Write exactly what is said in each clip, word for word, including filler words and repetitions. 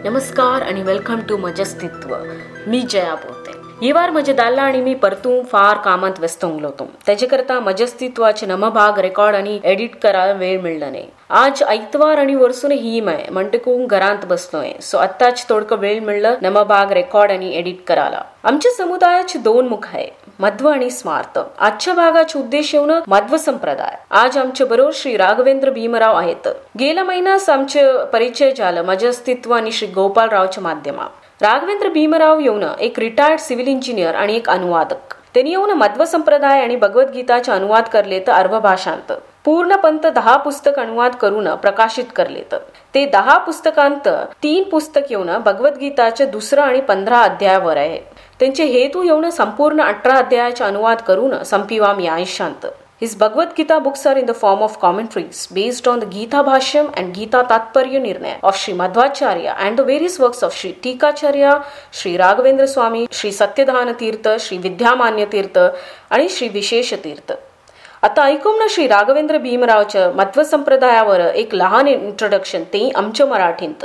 नमस्कार आणि welcome to मजस्तित्व. मी जया बोलते. ही वार म्हजे दाल्ला आणि मी परतून फार कामात व्यस्त होतो. त्याच्याकरता मजस्तित्वाचे नमभाग रेकॉर्ड आणि एडिट करायला वेळ मिळला नाही. आज ऐतवार आणि वर्सून हिम आहे म्हणटकून घरात बसलोय. सो आत्ताच थोडकं वेळ मिळलं नमभाग रेकॉर्ड आणि एडिट करायला. आमच्या समुदायाचे दोन मुख आहे, मध्व आणि स्मार्त. आजच्या भागाचे उद्देश येऊन मध्व संप्रदाय. आज आमच्या बरोबर श्री राघवेंद्र भीमराव आहेत. गेल्या महिन्यास आमचे परिचय झालं मजस्तित्व आणि श्री गोपालरावच्या माध्यमात. राघवेंद्र भीमराव येऊन एक रिटायर्ड सिव्हिल इंजिनियर आणि एक अनुवादक. त्यांनी येऊन मध्व संप्रदाय आणि भगवद्गीताचे अनुवाद करलेत अर्व भाषांत. पूर्णपंत दहा पुस्तक अनुवाद करून प्रकाशित करलेत. ते दहा पुस्तकांत तीन पुस्तक येऊन भगवद्गीताचे दुसरं आणि पंधरा अध्यायावर आहे. त्यांचे हेतू येऊन संपूर्ण अठरा अध्यायाचे अनुवाद करून संपिवाम या आयुष्यांत. His Bhagavad Gita books are in the form of commentaries based on the Gita Bhashyam and Gita Tatparya Nirnaya of Sri Madhvacharya and the various works of Sri Tikacharya, Sri Raghavendra Swami, Sri Satyadhana Tirtha, Sri Vidyamanya Tirtha आणि श्री विशेष तीर्थ. आता ऐकून ना श्री राघवेंद्र भीमरावच्या मध्व संप्रदायावर एक लहान introduction, ते आमच्या मराठीत.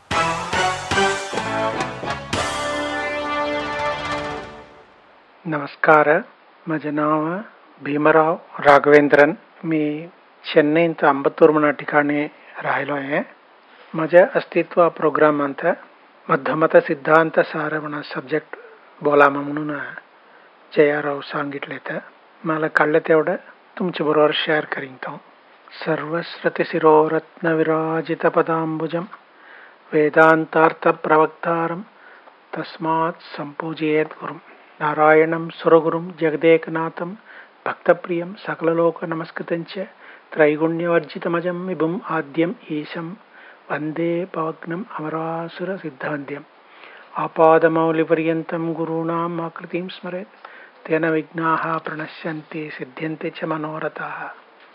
नमस्कार, माझे नाव भीमराव राघवेंद्रन. मी चेन्नईत अंबत्तूर म्हणा ठिकाणी राहिलो आहे. माझ्या अस्तित्व प्रोग्राम अंत मध्यमत सिद्धांत सार म्हणा सब्जेक्ट बोलामा म्हणून जयाराव सांगितले. तर मला कळलं तेवढं तुमच्या बरोबर शेअर करीन. सर्वश्रुती शिरोरत्न विराजित पदांबुजम वेदांतार्थ प्रवक्तारम तस्मात् संपूजयेत गुरुम नारायणं सुरगुरुं जगदेकनाथं भक्तप्रियं सकललोक नमस्कृतं त्रैगुण्यवर्जितमजं विभुम् आद्यम् ईशं वन्दे पवग्नम् अमरासुर सिद्धान्त्यम् आपादमौलिपर्यन्तं गुरूणाम् आकृतिं स्मरेत् तेन विघ्नाः प्रणश्यन्ति सिद्ध्यन्ति च मनोरथाः.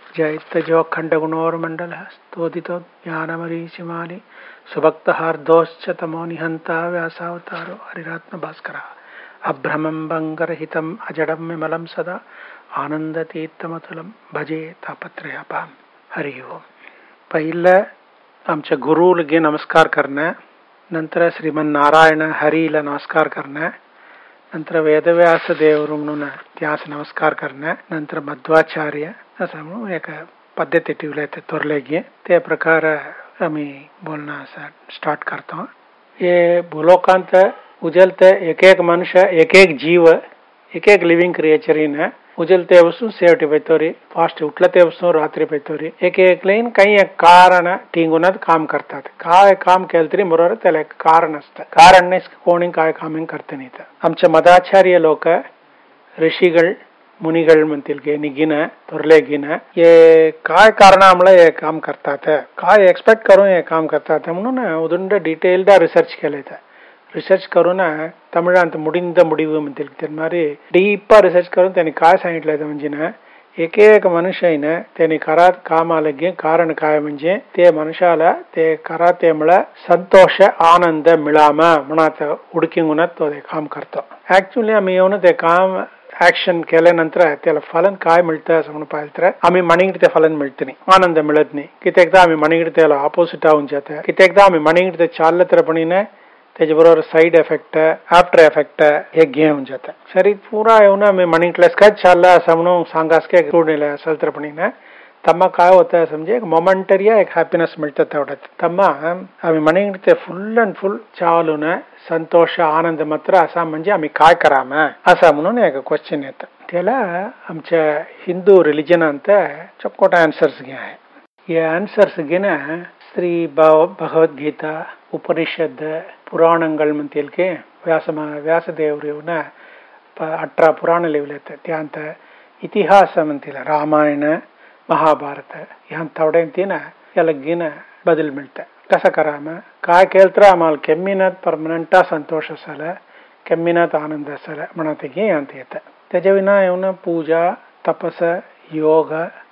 जयत्यजोखण्डगुणोर्मण्डलः स्तोदितो ज्ञानमरीचिमाली सुभक्तहार्दोश्च तमो निहन्ता व्यासावतारो हरिरात्मभास्करः अभ्रमं भंगरहितम् अजडं विमलं सदा आनंदतीर्थमतुलं भजे तापत्रयापाम. हरि ओम. पहिलं आमच्या गुरुला नमस्कार करणं, नंतर श्रीमन नारायण हरीला नमस्कार करणं, नंतर वेदव्यास देवर म्हणून त्यास नमस्कार करणं, नंतर मध्वाचार्य असं म्हणून एक पद्धती ठेवल्या ते तोरलेगी. त्या प्रकार आम्ही बोलणं असं स्टार्ट करतो. हे भूलोकांत उजलते एक एक मनुष्य एक एक जीव एक एक लिव्हिंग क्रिएचर इन उजलते वसून सेवटी पैतोरी फास्ट उठलते वसून रात्री पैतोरी एक एक लाईन काही एक कारण टिंगून काम करतात. काय काम केलं तरी बरोबर त्याला एक कारण असतं. कारण नाही कोणी काय कामिंग करते नाही. तर आमच्या मदाचार्य लोक ऋषीगळ मुनिगळ म्हणतील की निघिन तोरले गिन हे काय कारण आम्हाला हे काम करतात, काय एक्सपेक्ट करून हे काम करतात म्हणून उदंड डिटेल्ड रिसर्च केले. ರಿಸರ್ಚ್ ಕरून ತಮಿಳಂತ ಮುಡಿಂದ ಮುಡಿವು म्हणतील त्या मारे डीपा रिसर्च करून त्यांनी काय सांगितलं म्हणजे ना एक एक मनुष्याने त्यांनी करात काम आलगे कारण काय म्हणजे ते मनुष्याला ते करातेमुळे संतोष आनंद मिळामा म्हणत हुडकिंगून तो ते काम करतो. ऍक्च्युअली आम्ही येऊन ते काम ऍक्शन केल्यानंतर त्याला फलन काय मिळतं असं म्हणून पाहिलं तर आम्ही मणिकडे ते फलन मिळत नाही, आनंद मिळत नाही. कित्येकदा आम्ही मणिकडे त्याला ऑपोजिट होऊन जातं. कित्येकदा आम्ही मणिकडे ते चाललं तर पण त्याच्याबरोबर साईड इफेक्ट आफ्टर इफेक्ट हे घेऊन जातं. शरीर पुरा येऊन मी मणिंटलेस काय चालला असं म्हणून सांगास काय सोडलेलं असेल तर पण ना तम्मा काय होतं समजे एक मोमेंटरी एक हॅपीनेस मिळतं तेवढ्यात. तम्मा आम्ही मणिंट ते फुल अँड फुल चालून संतोष आनंद मात्र असा म्हणजे आम्ही काय करावं असं म्हणून एक क्वेश्चन येतं. त्याला आमच्या हिंदू रिलिजनांत चक्कोट आन्सर्स घे आहे. हे आन्सर्स घेणं श्री भगवद्गीता उपनिषद पुराणங்கள் म्हणतील की व्यास व्यासदेव येऊन अठरा पुराण लिहिलेत. त्यांत इतिहास म्हणतील रामायण महाभारत ह्या थोड्यांती ना याला घेणं बदल मिळतं. कसं करावं काय केलं तर आम्हाला केम्मिनात परमनंटा संतोष असेल केम्मिनात आनंद असेल म्हणत घे यांत येतं. त्याच्या विना येऊन पूजा तपस योग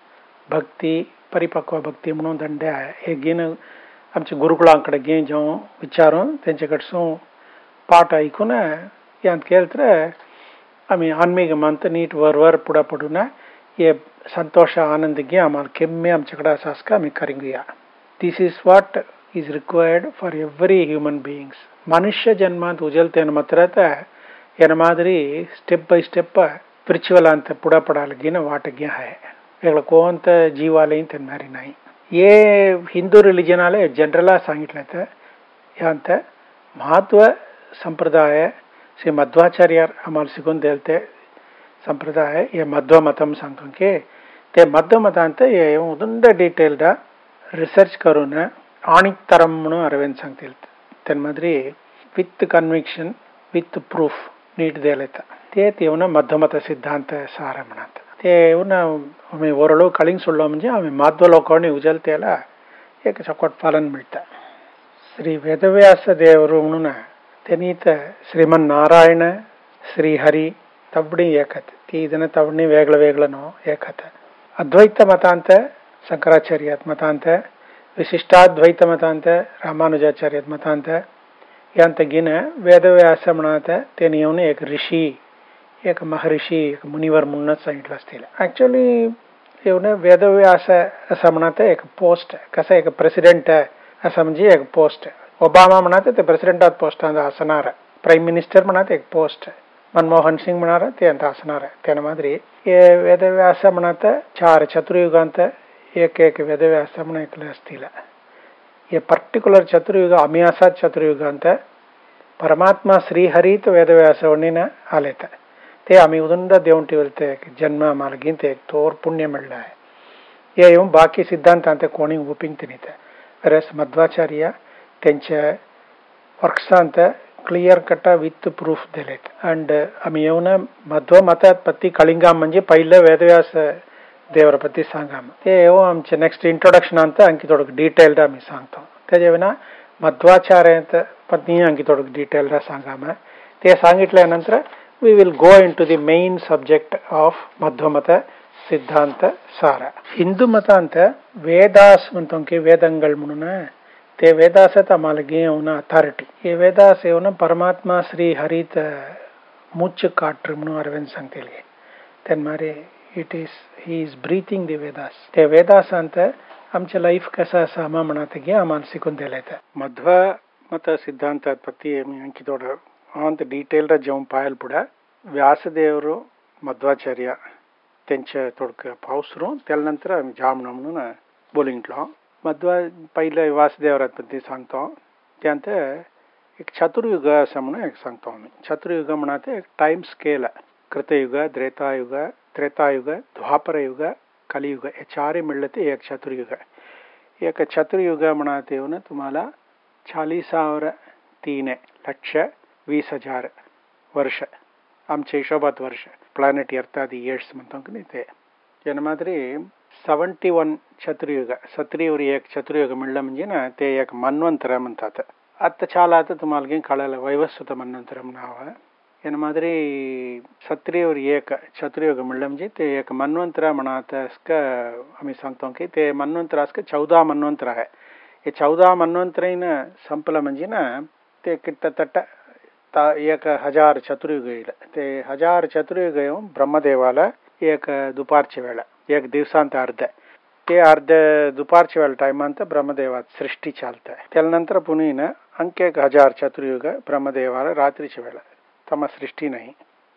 भक्ती परिपक्व भक्ती म्हणून दंड आहे. हे घेणं आमच्या गुरुकुळांकडे घे जाऊन विचारून त्यांच्याकडसून पाठ ऐकून यांत केलं तर आम्ही आन्मीग म्हणतो नीट वर वर पुढं पडून हे संतोष आनंद घे आम्हाला केम्मे आमच्याकडे असं असं का आम्ही करून घेऊया. This is what is required for every human beings. ಮನುಷ್ಯ ಜನ್ಮ ಅಂತ ಉಜಲ್ತೇನು ಮಾತ್ರತ ಏನ ಮಾದರಿ ಸ್ಟೆಪ್ ಬೈ ಸ್ಟೆಪ್ स्पिरिचुअल ಅಂತ पुढा पडालगिन वाटग्य है वेगळ कोणत जीवालय तेन्मारी नाही ये हिंदू रिलीजन आले जनरल सांगितलं यांत महत्व संप्रदाय श्री मध्वाचार्य आम्हाला शिकून देलते संप्रदाय ये मध्व मतम सांगतो की ते मध्व मतांत ये उदंड डिटेल्ड रिसर्च करून आणिक तरम म्हणून अरविंद सांगतील तेन्माद्री विथ कन्विक्शन विथ प्रूफ नीट देलेत ते तेवण मध्यमत सिद्धांत सार म्हणत ते येऊन आम्ही ओरडो कळिंग सोडलो म्हणजे आम्ही माध्व लोकांनी उजलतेला एक चकोट फलन मिळतं श्री वेदव्यास देವರು म्हणून त्यांनी तर श्रीमन्नारायण श्रीहरी तवडी एकत ती ಇದನ್ನ तवडी वेगळ वेगळनो एकत अद्वैत मतांत शंकराचार्य मतांत विशिष्टाद्वैत मतांत रामानुजाचार्य मतांत यांत गिन वेदव्यास म्हणत त्यांनी येऊन एक ऋषी एक महर्षी एक मुनिवर म्हणून सांगितलं असतील ऍक्च्युअली येऊन वेदव्यास असं म्हणत एक पोस्ट कसं एक प्रेसिडेंट असं म्हणजे एक पोस्ट ओबामा म्हणत ते प्रेसिडेंट ऑफ पोस्ट असणार प्राईम मिनिस्टर म्हणत एक पोस्ट मनमोहन सिंग म्हणार ते ಅಂತ असणार त्याನ मादरी हे वेदव्यास म्हणत चार चतुर्युगांत एक एक वेदव्यास म्हणले असतील हे पर्टिक्युलर चतुर्युग अमियासात चतुर्युगांत परमात्मा श्रीहरीत वेदव्यासवणीने आलेत ते आम्ही उदंड देऊन ठेवते जन्म आम्हाला गिनते एक तोर पुण्य मिळलं आहे हे येऊन बाकी सिद्धांतांत कोणी ओपिंग तिनिते रस मध्वाचार्य त्यांच्या वर्क्सांत क्लियर कट विथ प्रूफ दिलेत अंड आम्ही येऊन मध्व मतात पत्ती कळिंगाम म्हणजे पहिलं वेदव्यास देवरा पत्ती सांगाम ते येऊ आमचे नेक्स्ट इंट्रोडक्शन अंत अंकी थोडं डिटेल्ड आम्ही सांगतो त्याच्या मध्वाचार्य पत्नी अंकी थोडं डिटेल्ड सांगाम ते सांगितल्यानंतर we will go into the main subject of मध्वमत सिद्धांत सारा हिंदू मतांत वेदास म्हणतो की वेदंगल म्हणून ते वेदासत आम्हाला घेऊन अथॉरिटी हे वेदास येऊन परमात्मा श्री हरित मुच्च काट्र म्हणून अरविंद सांगतील तेन्मारे it is he is breathing the Vedas ते वेदासांत आमचे लाईफ कसं असं आम्हा म्हणत की आम्हाला शिकून दिलेत मध्व मत सिद्धांतात पत्ती अंकी थोडं ಅಂತ ಡೀಟೇಲ್ಡ್ जाऊन पाहायला पुढे व्यासदेವರು मध्वाचार्य त्यांच्या थोडं पावसरू त्यानंतर आम्ही जामणं म्हणून बोलिंटलो मध्वा पहिलं व्यासदेवरात सांगतो त्यानंतर एक चतुर्युग असं म्हणून एक सांगतो आम्ही चतुर्युग म्हणते एक टाइम स्केल कृतयुग त्रेतायुग त्रेतायुग द्वापरयुग कलियुग हे चारही मिळले ते एक चतुर्युग एक चतुर्युग म्हणते येऊन तुम्हाला चाळीस हजार तीन लक्ष वीस हजार वर्ष आमच्या हिशोबात वर्ष प्लॅनेट अर्थ आधी इयर्स म्हणतो की नाही ते यानं मात्र सेवन्टी वन चतुर्युग सत्रीवर एक चतुर्युग मिळलं म्हणजे ना ते एक मन्वंतर म्हणतात आता చాలా आता तुम्हाला काही कळालं वैवस्वत मन्वंतरम नाव यानं मात्र सत्रीवर एक चतुर्युग मिळलं म्हणजे ते एक मन्वंतर म्हणत असं आम्ही सांगतो की ते मन्वंतर असं चौदा मन्वंतर आहे हे चौदा मन्वंतरीनं संपलं म्हणजे ना ते किट्टतट्ट एक हजार चतुर्युग येईल ते हजार चतुर्युग येऊन ब्रह्मदेवाला एक दुपारच्या वेळा एक दिवसांत अर्ध ते अर्ध दुपारच्या वेळा टायमांत ब्रह्मदेवात सृष्टी चालतं त्यानंतर पुन्हा अंक एक हजार चतुर्युग ब्रह्मदेवाला रात्रीच्या वेळा तम सृष्टी नाही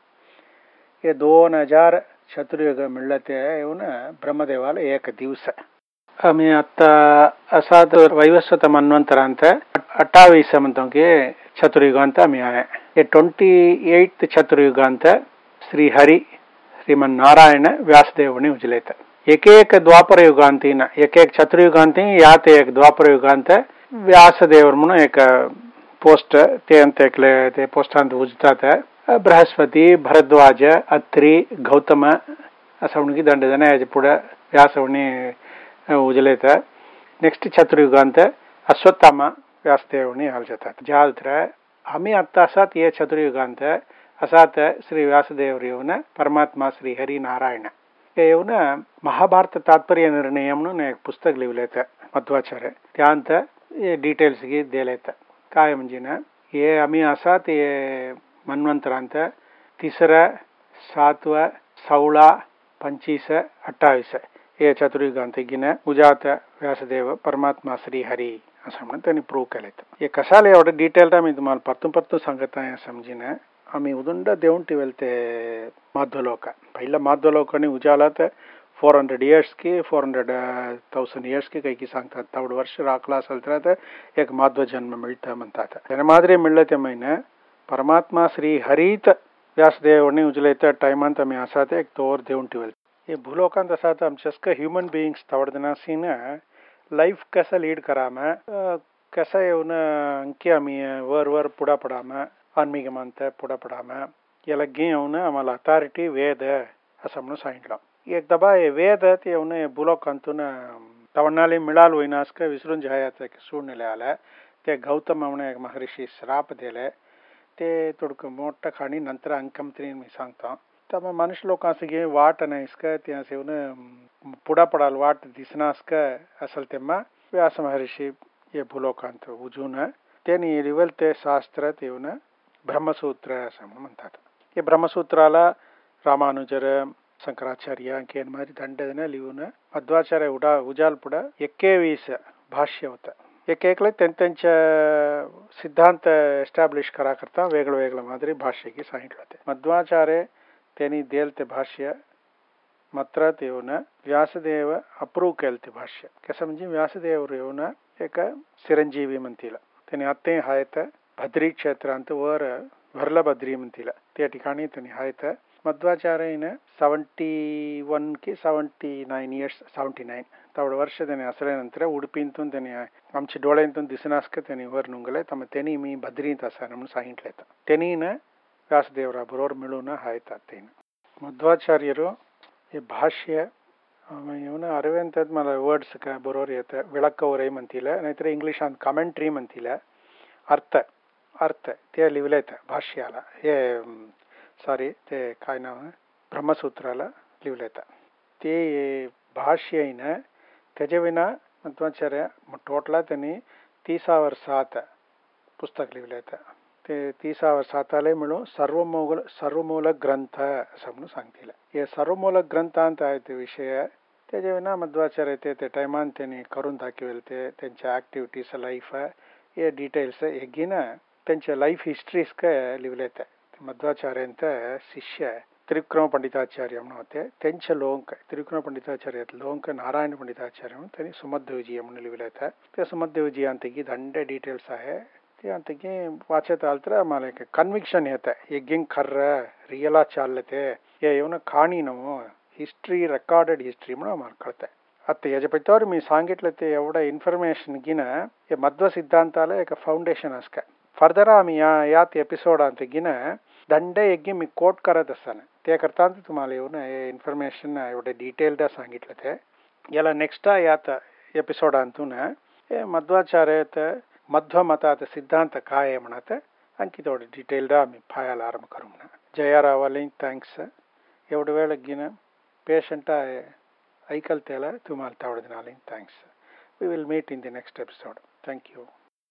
हे दोन हजार चतुर्युग मिळलं ते येऊन ब्रह्मदेवाला एक दिवस आम्ही आता असा वैवस्वत मन्वंतरांत अठ्ठावीस म्हणतो की चतुर्युगांत आम्ही आहे हे ट्वेंटी एट चतुर्युगांत श्रीहरी श्रीमन्नारायण व्यासदेवनी उजलेत एक एक द्वापर युगांतीन एक एक चतुर्युगांती यात एक द्वापर युगांत व्यासदेवर म्हणून एक पोस्ट ते अंत एकले ते पोस्टांत उजतात बृहस्पती भरद्वाज अत्री गौतम असं म्हणून दंड जण याच्या पुढे व्यासवणी उजलेत नेक्स्ट चतुर्युगांत अश्वत्थामा व्यासदेवनी हाल जातात ज्यात्र आम्ही आता असात ये चतुर्युगांत असात श्री व्यासदेवर येऊन परमात्मा श्री हरी नारायण हे येऊन महाभारत तात्पर्य निर्णय म्हणून एक पुस्तक लिहिलेत मध्वाचार्य त्यांत हे डिटेल्स गी दिलेत काय म्हणजे ना हे आम्ही असात हे मन्वंतरांत तिसरं सातवं सोळा पंचवीस अठ्ठावीस हे चतुर्युगांत गिन उजात व्यासदेव परमात्मा श्री हरी असं म्हणून त्यांनी प्रूव्ह केलेत. हे कशाला एवढं डिटेल मी तुम्हाला परतून परतून सांगत आहे समजीन. आम्ही उदंड देऊन ठेवेल ते माध्वलोक. पहिलं माध्वलोकाने उजालात फोर हंड्रेड इयर्स की फोर हंड्रेड थाउजंड इयर्स की काही की सांगतात. तेवढं वर्ष राखला असेल तर एक माध्व जन्म मिळतं म्हणतात. त्याने मादरी मिळलं ते महिने परमात्मा श्री हरित व्यासदेवने उजलेत टायमांत आम्ही असा ते एक तोर देऊन ठेवेल. हे भूलोकांत असा तर आमच्या ह्युमन बिईंग्स तवडदनासीन लाईफ कसं लीड करामं, कसं येऊन अंकी आम्ही वर वर पुढा पडामं, आन्मिकमंत पुढा पडामं याला घेऊन आम्हाला अथॉरिटी वेद असं म्हणून सांगितलं. एकदा बा हे वेद ते येऊन भूलोकांतून तवडनाली मिळाल होईनास का विसरून जायचं सोडलेले आलं. ते गौतम म्हणून एक महर्षी श्राप दिले. ते थोडकं मोठं खाणी नंतर अंकमत्री मी सांगतो. तर मग मनुष्य लोकांचं घे वाट नाहीस का ते असं येऊन पुढा पडाल वाट दिसनास का असेल तेव्हा व्यास महर्षी हे भूलोकांत उजून त्यांनी लिवल ते शास्त्र ते येऊन ब्रह्मसूत्र असं म्हणतात. हे ब्रह्मसूत्राला रामानुजर शंकराचार्य अंके मारी ದಂಡದನ लिहून मध्वाचार्य उडा उजाल पुढं एक्केवीस भाष्य होतं. एक एकले त्यांच्या सिद्धांत एस्टॅब्लिश करा करता वेगळं वेगळं मादरी भाष्य की सांगितलं होते. मध्वाचार्य त्यांनी देल ते भाष्य मात्र ते येऊन व्यासदेव अप्रूव्ह केलं ते भाष्य. कसं म्हणजे व्यासदेव येऊन एक चिरंजीवी म्हणतील. त्यांनी आत्ते आहेत भद्री क्षेत्रांत वर भरला बद्री म्हणतील त्या ठिकाणी त्यांनी आहेत. मध्वाचार्यने सेव्हन्टी वन की seventy nine years seventy nine तेवढं वर्ष त्यांनी असल्यानंतर उडपींतून त्यांनी आमच्या डोळ्यांतून दिसनास का त्यांनी वर नुंगले. तर मग त्यांनी मी बद्रीत असं म्हणून सांगितलं. त्यांनी व्यासदेवरा बरोबर मिळून आहेत. ते मध्वाचार्यರು हे भाष्य येऊन अरविंदात मला वर्ड्स का बरोबर येतं विळಕ್ಕವರೇ म्हणतील नाहीतर इंग्लिशात कमेंट्री म्हणतील अर्थ अर्थ ते लिहिलेत भाष्याला. हे सॉरी ते काय नाव ब्रह्मसूत्राला लिहिलेत ते भाष्य आहे. त्याच्या विना मध्वाचार्य टोटला त्यांनी तीसा वर्षात पुस्तक लिहिलेत. ते तीसा वर्षाताले मिळून सर्वमूल सर्वमूल ग्रंथ असं म्हणून सांगतील. हे सर्वमूल ग्रंथांत आहे ते विषय. त्याच्या विना मध्वाचार्य ते ते टायमान त्यांनी करून दाखवेल ते त्यांच्या ॲक्टिव्हिटीज लाईफ हे डिटेल्स हे घेणं त्यांच्या लाईफ हिस्ट्रीज काय लिहिलेत. मध्वाचार्यांत शिष्य त्रिविक्रम पंडिताचार्य म्हणून होते. त्यांच्या लोंक त्रिविक्रम पंडिताचार्यात लोंक नारायण पंडिताचार्य म्हणून त्यांनी सुमध्वविजय म्हणून लिहिलेत. त्या सुमध्वविजयांतगी ದಂಡ डिटेल्स आहे. ते अंतगी वाचत आलं तर आम्हाला एक कन्विक्शन येतं हे गिंग खर्र रियला चालते हे येऊन खाणी नव हिस्ट्री रेकॉर्डेड हिस्ट्री म्हणून आम्हाला कळतं. आता याच्या पैकीवर मी सांगितलं ते एवढं इन्फॉर्मेशन घेणं हे मध्व सिद्धांताला एक फाउंडेशन असतं. फर्दर आम्ही या यात एपिसोडांत घेणं ದಂಡ यज्ञ मी कोट करत असताना ते करता तुम्हाला येऊन हे इन्फॉर्मेशन एवढं डिटेल्ड सांगितलं. ते याला नेक्स्ट यात एपिसोडांतून हे मध्वाचार्यात मध्व मतात सिद्धांत काय आहे म्हणत आणखी थोडं डिटेल्ड आम्ही पाहायला आरंभ करू म्हणा. जयारावाला थँक्स एवढं वेळ घेणं पेशंट आहे ऐकल त्याला तुम्हाला तेवढं दिनाला thanks. We will meet in the next episode. Thank you.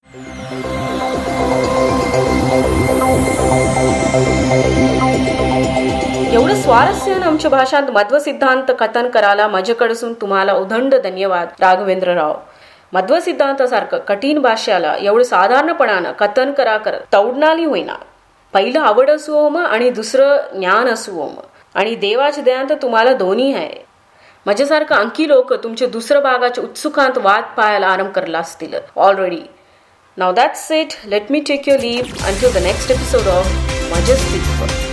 एवढं स्वारस्यानं आमच्या भाषांत मध्व सिद्धांत कथन करायला माझ्याकडसून तुम्हाला उदंड धन्यवाद राघवेंद्रराव. मध्व सिद्धांतासारखं कठीण भाष्याला एवढं साधारणपणानं कथन करा करत तवडनाली होईना. पहिलं आवड असुओ मग आणि दुसरं ज्ञान असुओ मग आणि देवाच्या दयांत तुम्हाला दोन्ही आहे. माझ्यासारखं अंकी लोक तुमच्या दुसऱ्या भागाच्या उत्सुकांत वाद पाहायला आरंभ करला असतील already. Now that's it. Let me take your leave until the next episode of Majestick.